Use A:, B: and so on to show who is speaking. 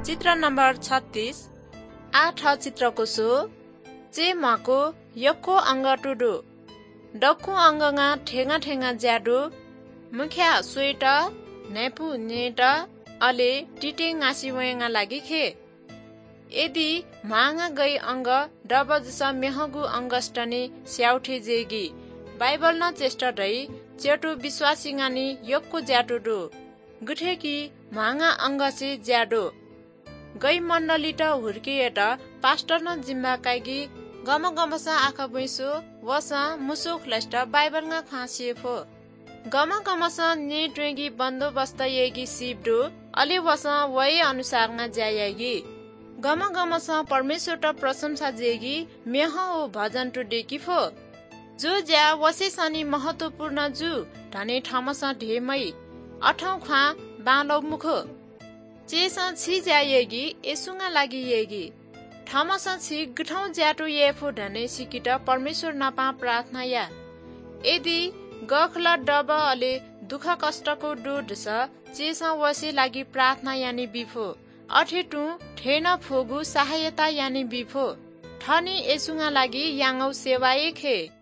A: चित्र नम्बर 36 आठ चित्रको सो चे माको यक्को अंग टुडु डक्कु अंगंगा ठेंगा ठेंगा ज्याडु मुख्या स्वेट नेपु नेट अले टिटे गासी वयंगा लागि खे यदि मांगा गई अंग डब जसा मेहगु अंगस्टनी स्याउठे जेगी बाइबल न चेष्टा दै चेटु विश्वासिंगानी यक्को ज्याटुडु गुठे कि मांगा अंग से ज्याडो गई मण्डली त हुर्किएट पास्टर न जिम्बा काइगी गम गमसा आखा बैसो वसा मुसो खलस्ट बाइबलगा खासिएफो गम गमसा नि ट्वेगी बन्दोबस्त येगी सिबडु अलि वसा वय अनुसारगा ज्यायगी गम गमसा परमेश्वर त प्रशंसा जेगी मेह ओ भजन टु डेकिफो जो ज्या वसे सनी महत्वपूर्ण जु धने ठामसा ढेमै अठौ खा बालौ मुखो चेसा छि ज्यायगी एसुङा लागि येगी ठामसा छि गठौ ज्याटो येफो धने सिकिट परमेश्वर नपा प्रार्थना या यदि गखला डब अले दुख कष्टको डुडस चेसा वसे लागि प्रार्थना यानी बिफो अठेटु ठेन फोगु सहायता यानी बिफो ठनी एसुङा लागि याङौ सेवाए खे।